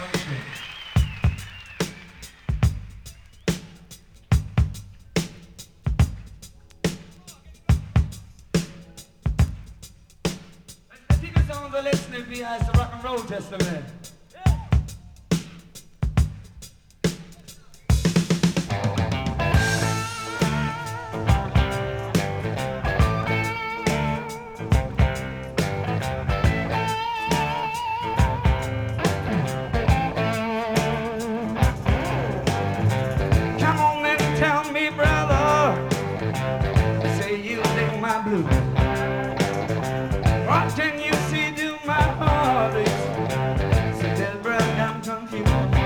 Listening behind the rock and roll testament. Come on and tell me, brother, say you dig my blues. What can you see to my heart is so desperate I'm confused.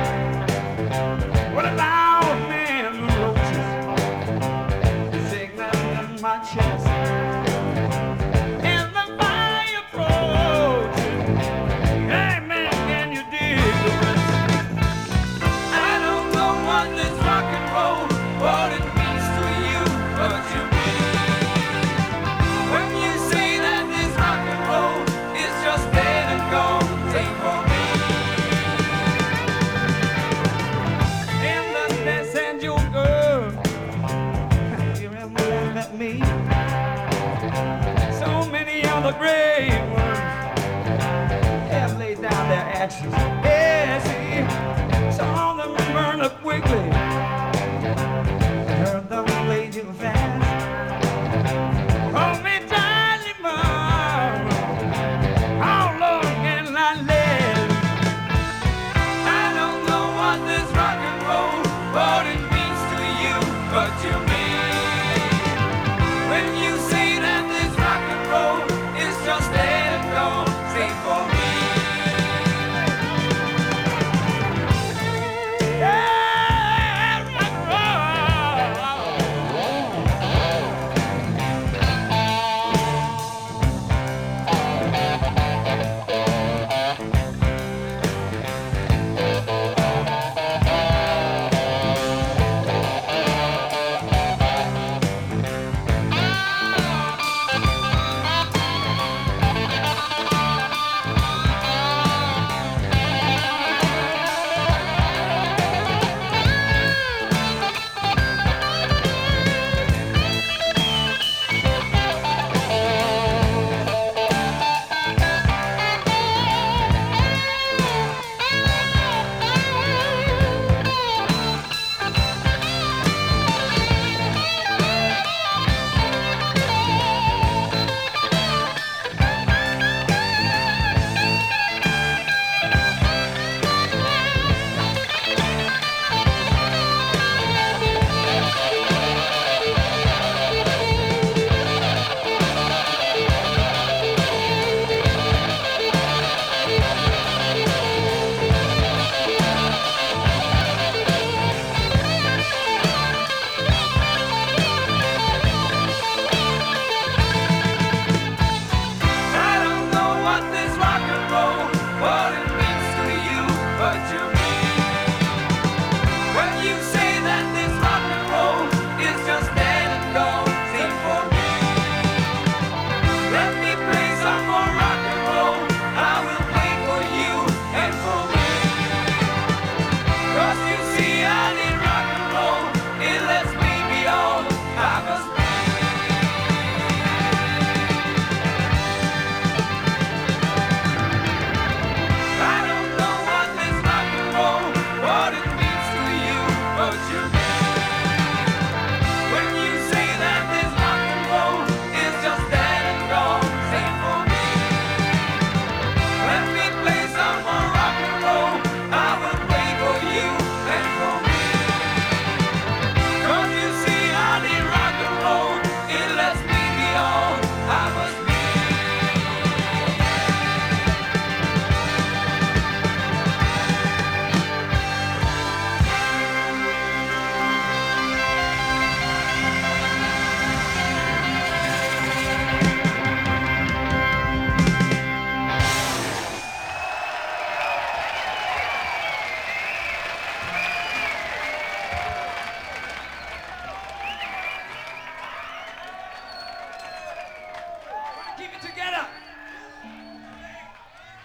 What about men and roses, the sickness in my chest, and the fire approaches? Hey man, can you dig the rest? I don't know what this rock and roll, what it means to you, but to me. When you say that this rock and roll is just dead and gone, take for me. In the mess and your girl, you ever laugh at me? So many other great ones have laid down their axes.